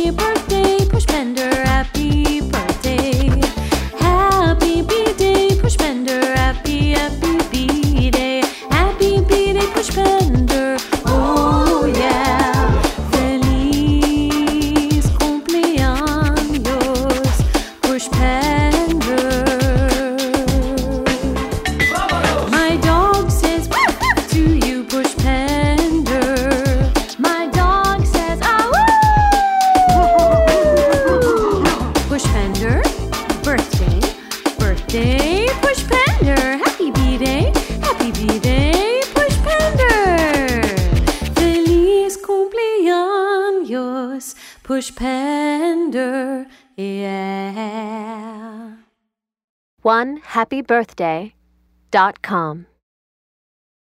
birthday, Pushpender, happy birthday. Happy B-Day, Pushpender, happy B-Day. Happy B-Day, Pushpender, oh yeah. Feliz cumpleaños, Pushpender. My dog says woof to you, Pushpender. My dog says ah woo. Pushpender, birthday, birthday, Pushpender. Happy B-Day, Pushpender. Feliz cumpleaños, Pushpender, yeah. OneHappyBirthday.com